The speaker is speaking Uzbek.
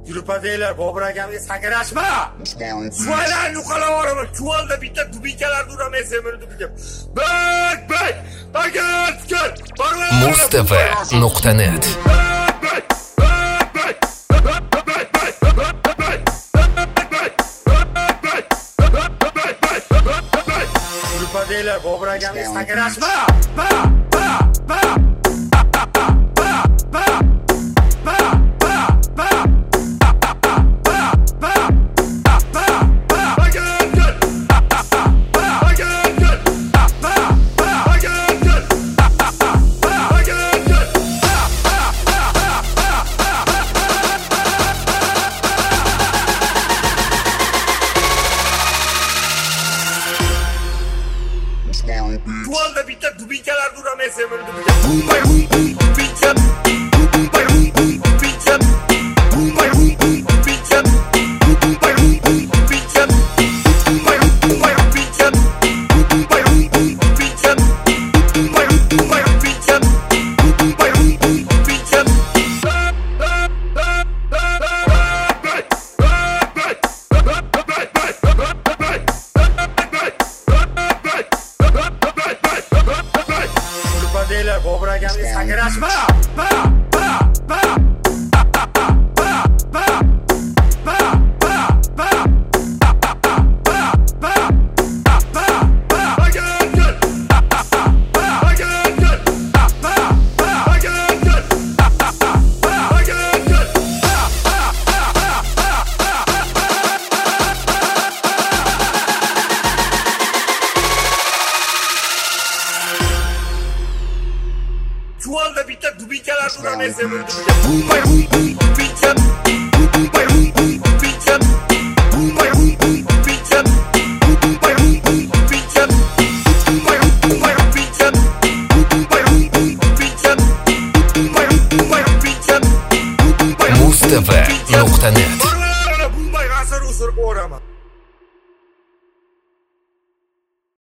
Yurpadanglar, Bobur akamga sakrashma. Suvaylarni uqalab olaman. Chuvalda bitta dubikalarni uraman semini dubika. Bak. Bagan. Mustafa.net Yurpadanglar, Bobur akamga sakrashma. Chuvalda bitta dubikalarni uraman semini dubika. Yurpadanglar, Bobur akamga sakrashma. Chuvalda bitta dubikalarni uraman semini dubika. Mustafa.net Bunday g'asir o'sirib o'raman.